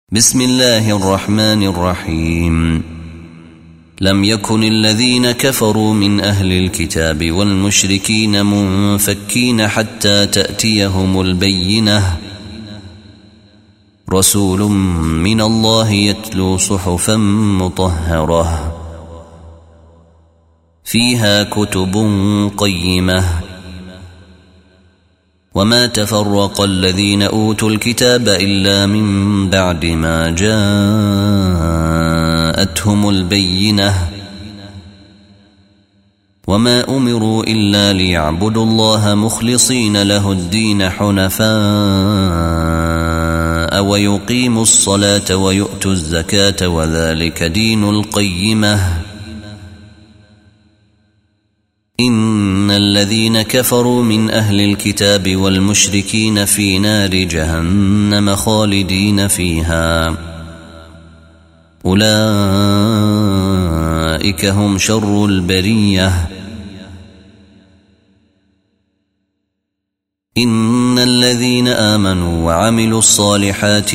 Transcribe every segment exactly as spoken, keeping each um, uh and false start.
بسم الله الرحمن الرحيم. لم يكن الذين كفروا من أهل الكتاب والمشركين منفكين حتى تأتيهم البينة، رسول من الله يتلو صحفا مطهرة فيها كتب قيمة. وما تفرق الذين أوتوا الكتاب إلا من بعد ما جاءتهم البينة، وما أمروا إلا ليعبدوا الله مخلصين له الدين حنفاء ويقيموا الصلاة ويؤتوا الزكاة وذلك دين القيمة. إن الذين كفروا من أهل الكتاب والمشركين في نار جهنم خالدين فيها، أولئك هم شر البرية. إن الذين آمنوا وعملوا الصالحات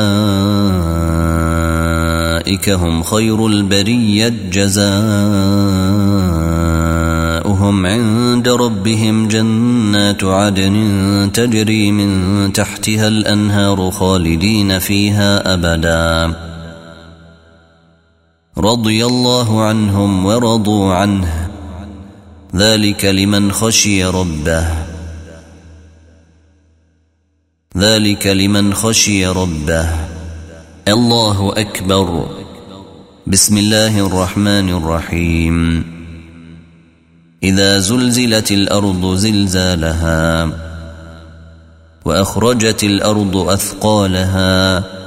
أولئك هم خير البرية، جزاؤهم عند ربهم جنات عدن تجري من تحتها الأنهار خالدين فيها أبدا، رضي الله عنهم ورضوا عنه، ذلك لمن خشي ربه ذلك لمن خشي ربه الله أكبر. بسم الله الرحمن الرحيم. إذا زلزلت الأرض زلزالها وأخرجت الأرض أثقالها